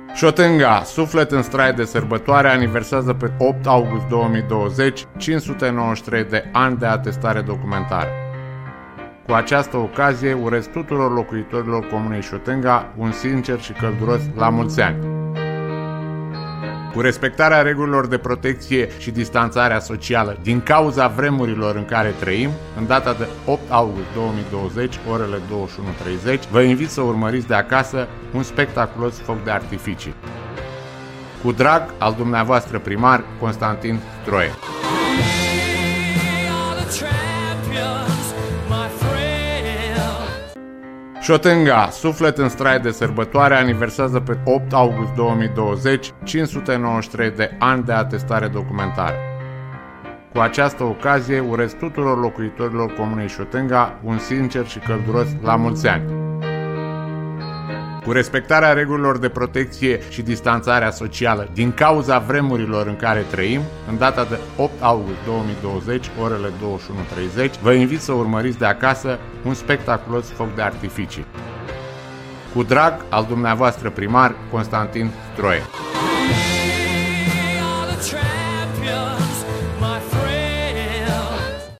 Șotânga, suflet în strai de sărbătoare, aniversează pe 8 august 2020 593 de ani de atestare documentară. Cu această ocazie urez tuturor locuitorilor comunei Șotânga un sincer și călduros la mulți ani. Cu respectarea regulilor de protecție și distanțarea socială din cauza vremurilor în care trăim, în data de 8 august 2020, orele 21:30, vă invit să urmăriți de acasă un spectaculos foc de artificii. Cu drag, al dumneavoastră primar, Constantin Stroie. Șotânga, suflet în strai de sărbătoare, aniversează pe 8 august 2020 593 de ani de atestare documentară. Cu această ocazie urez tuturor locuitorilor comunei Șotânga un sincer și călduros la mulți ani. Cu respectarea regulilor de protecție și distanțarea socială din cauza vremurilor în care trăim, în data de 8 august 2020, orele 21:30, vă invit să urmăriți de acasă un spectaculos foc de artificii. Cu drag, al dumneavoastră primar, Constantin Stroie.